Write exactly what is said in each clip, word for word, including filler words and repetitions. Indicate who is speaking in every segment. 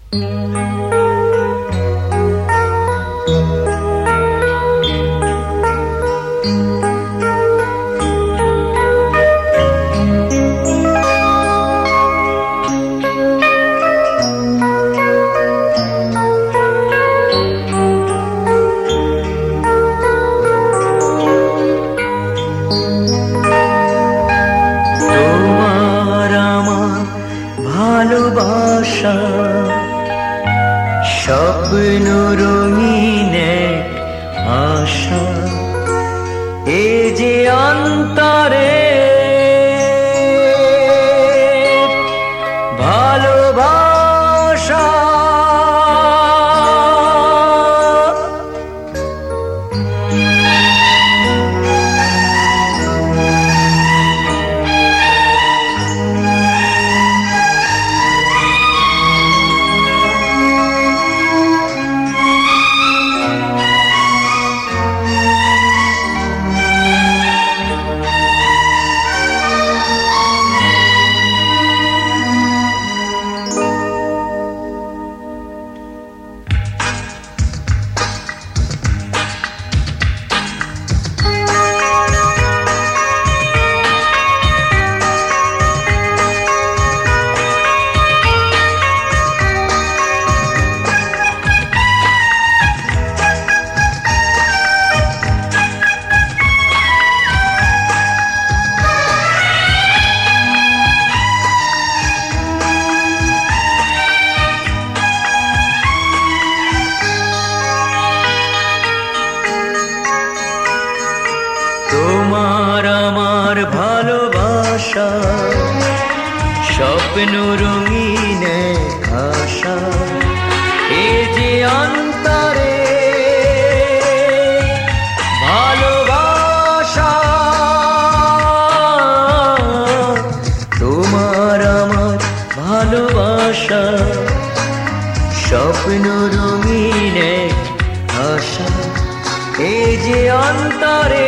Speaker 1: ভালোবাসা স্বপ্ন রঙিন এক আশা, এ যে অন্তরে ভালোবাসা। তোমার আমার ভালোবাসা স্বপ্ন রঙিন এক আশা, এ যে অন্তরে ভালোবাসা। তোমার আমার ভালোবাসা স্বপ্ন রঙিন এক আশা, এ যে অন্তরে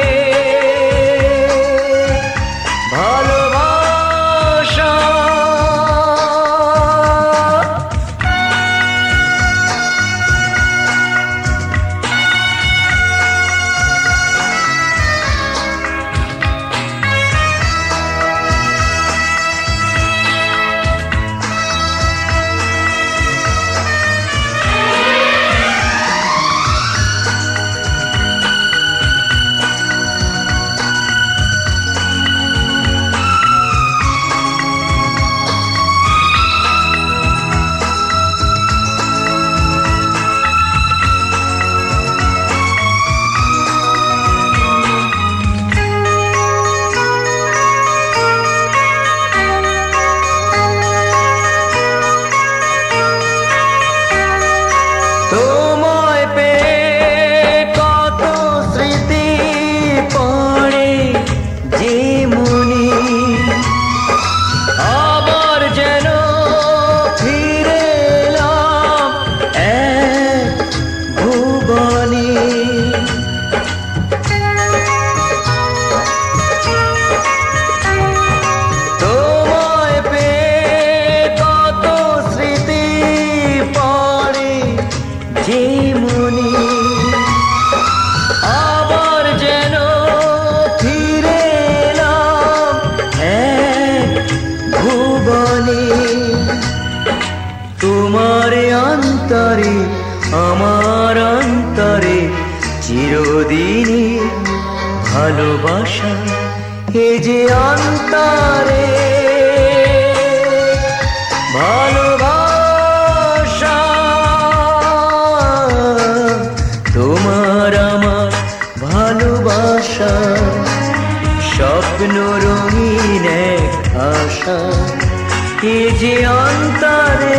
Speaker 1: ভালোবাসা। তোমায় পেয়ে কত স্মৃতি পড়ে যে মনে, আবার যেন ফিরে এলাম এক ভুবনে। তোমায় পেয়ে কত স্মৃতি পড়ে যে মনে, আবার যেন ফিরে এলাম এক ভুবনে। তোমার অন্তরে আমার অন্তরে চিরদিনই ভালোবাসা, এ যে অন্তরে ভালোবাসা। তোমার আমার ভালোবাসা স্বপ্ন রঙিন এক আশা, এ যে অন্তরে